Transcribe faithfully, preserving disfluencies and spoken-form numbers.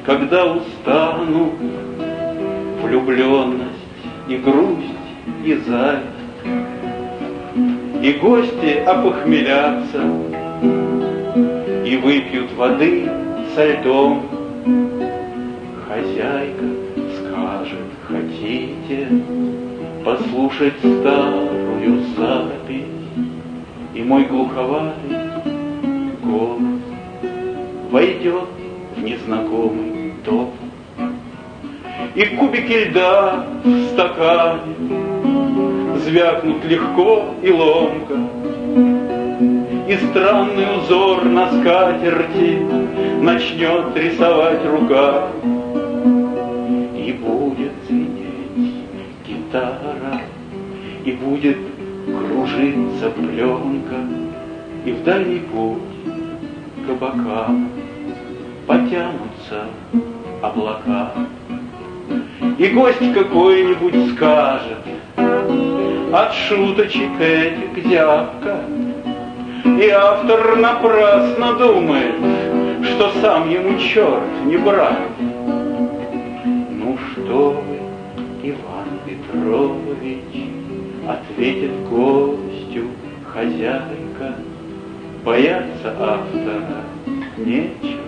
когда устанут влюбленность и грусть и зависть, и гости опохмелятся и выпьют воды со льдом, хозяйка скажет: хотите послушать старую запись? И мой глуховатый голос войдет в незнакомый дом. И кубики льда в стакане звякнут легко и ломко, и странный узор на скатерти начнет рисовать рука. И будет звенеть гитара, и будет кружиться пленка, и в дальний путь к бокам потянутся облака. И гость какой-нибудь скажет: от шуточек этих зябко. И автор напрасно думает, что сам ему черт не брат. Ну что вы, Иван Петрович, ответит гостю хозяйка, бояться автора нечего.